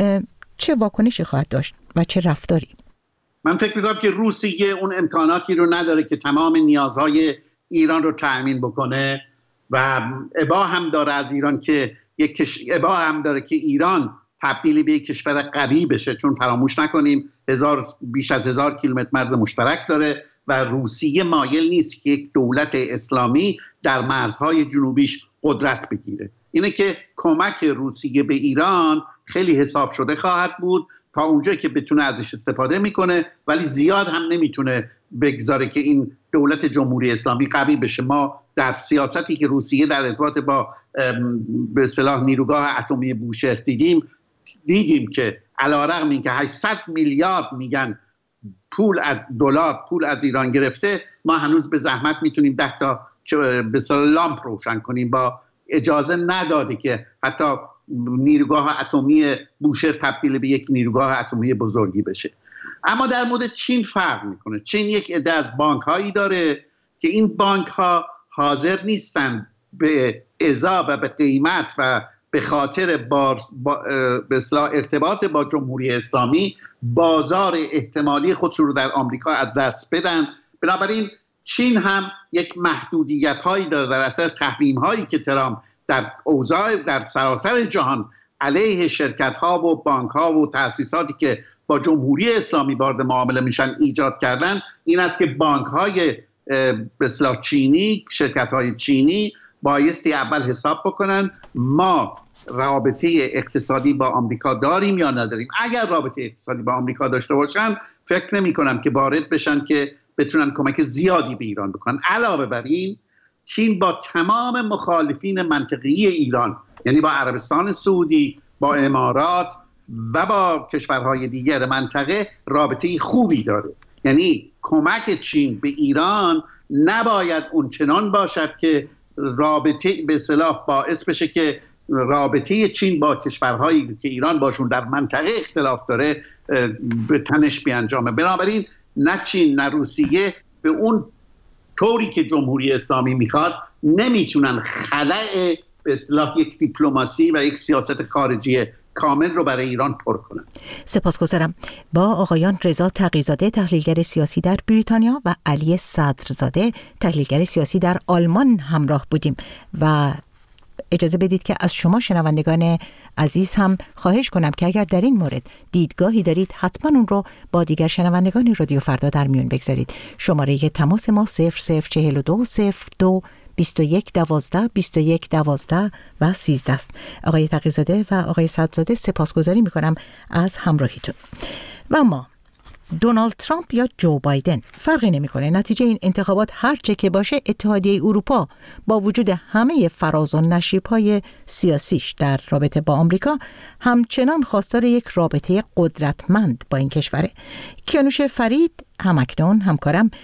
چه واکنشی خواهد داشت و چه رفتاری؟ من فکر می‌کنم که روسیه اون امکاناتی رو نداره که تمام نیازهای ایران رو تأمین بکنه و ابا هم داره از ایران که یک کش... ابا هم داره که ایران تبدیل به یک کشور قوی بشه، چون فراموش نکنیم هزار بیش از هزار کیلومتر مرز مشترک داره و روسیه مایل نیست که یک دولت اسلامی در مرزهای جنوبیش قدرت بگیره. اینه که کمک روسیه به ایران خیلی حساب شده خواهد بود، تا اونجایی که بتونه ازش استفاده میکنه ولی زیاد هم نمیتونه بگذاره که این دولت جمهوری اسلامی قوی بشه. ما در سیاستی که روسیه در ارتباط با به اصطلاح نیروگاه اتمی بوشهر دیدیم دیدیم که علیرغم اینکه هشتصد میلیارد میگن پول از دلار پول از ایران گرفته، ما هنوز به زحمت میتونیم ده تا به اصطلاح لامپ روشن کنیم. با اجازه نداده که حتی نیروگاه اتمی بوشهر تبدیل به یک نیروگاه اتمی بزرگی بشه. اما در مورد چین فرق میکنه. چین یک عده از بانک هایی داره که این بانک ها حاضر نیستن به ازا و به قیمت و به خاطر با به اصطلاح ارتباط با جمهوری اسلامی بازار احتمالی خودشون رو در آمریکا از دست بدن. بنابراین چین هم یک محدودیت هایی داره در اثر تحریم هایی که ترامپ در اوضاع در سراسر جهان علیه شرکت ها و بانک ها و تأسیساتی که با جمهوری اسلامی وارد معامله میشن ایجاد کردن. این است که بانک های به اصطلاح چینی، شرکت های چینی بایستی اول حساب بکنن ما رابطه اقتصادی با آمریکا داریم یا نداریم. اگر رابطه اقتصادی با آمریکا داشته باشن فکر نمی کنم که وارد بشن که بتونن کمک زیادی به ایران بکنن. علاوه بر این چین با تمام مخالفین منطقی ایران، یعنی با عربستان سعودی، با امارات و با کشورهای دیگر منطقه رابطه خوبی داره. یعنی کمک چین به ایران نباید اونچنان باشد که رابطه به اصطلاح باعث بشه که رابطه چین با کشورهایی که ایران باشون در منطقه اختلاف داره به تنش بیانجامه. بنابراین نه چین نه روسیه به اون طوری که جمهوری اسلامی میخواد نمیتونن خلأ به اصطلاح یک دیپلماسی و یک سیاست خارجی کامل رو برای ایران پر کنن. سپاسگزارم. با آقایان رضا تقی‌زاده تحلیلگر سیاسی در بریتانیا و علی صدرزاده تحلیلگر سیاسی در آلمان همراه بودیم و اجازه بدید که از شما شنوندگان عزیز هم خواهش کنم که اگر در این مورد دیدگاهی دارید حتما اون رو با دیگر شنوندگان رادیو فردا در میون بگذارید. شماره تماس ما صفر صفر چهل و دو صفر دو بیست و یک دوازده بیست و یک دوازده و سیزده است. آقای تقی‌زاده و آقای صدرزاده سپاسگزاری میکنم از همراهیتون. و ما دونالد ترامپ یا جو بایدن، فرقی نمیکنه. نتیجه این انتخابات هر چه که باشه، اتحادیه اروپا با وجود همه فراز و نشیب‌های سیاسیش در رابطه با آمریکا همچنان خواستار یک رابطه قدرتمند با این کشوره. کیانوش فرید همکنون همکارم